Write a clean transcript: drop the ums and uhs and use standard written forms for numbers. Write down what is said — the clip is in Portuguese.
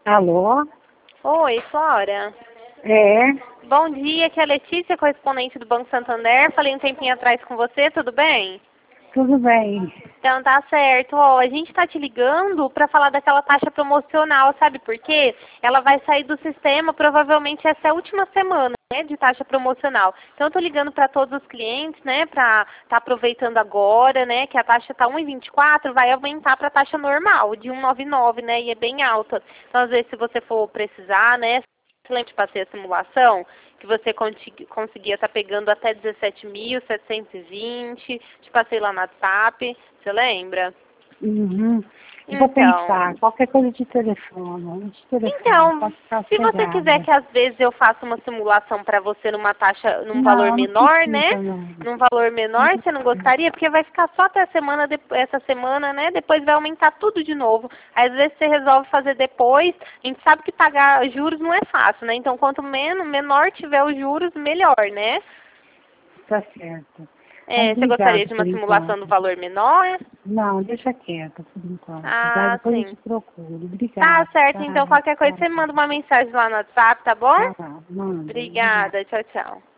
Alô? Oi, Flora. É, Bom dia, aqui é a Letícia, correspondente do Banco Santander. Falei um tempinho atrás com você, tudo bem? tudo bem. Então tá certo. Ó, a gente tá te ligando para falar daquela taxa promocional, sabe por quê? Ela vai sair do sistema, provavelmente essa é a última semana, né, de taxa promocional. Então eu tô ligando para todos os clientes, né, para tá aproveitando agora, né, que a taxa tá 1,24, vai aumentar para a taxa normal, de 1,99, né, e é bem alta. Então às vezes se você for precisar, né, lembra que passei a simulação, que você conseguia estar pegando até 17.720, te passei lá no WhatsApp, você lembra? Uhum. Vou Então, pensar, qualquer coisa de telefone, então, pode ficar se você quiser sossegada. que às vezes eu faça uma simulação para você numa taxa, num valor Não, não menor, né? precisa não. Num valor menor, você não gostaria? Porque vai ficar só até a semana, essa semana, né? Depois vai aumentar tudo de novo. Aí, às vezes você resolve fazer depois. A gente sabe que pagar juros não é fácil, né? Então, quanto menor tiver os juros, melhor, né? Tá certo. Mas É, você gostaria obrigado de por uma simulação do enquanto. valor menor? Não, deixa quieto por enquanto. Tá? Ah, Depois eu sim. te procuro. Tá Obrigada, certo, tá? então qualquer coisa Tá, você me manda uma mensagem lá no WhatsApp, tá bom? tá, manda. Obrigada. Obrigada, tchau, tchau.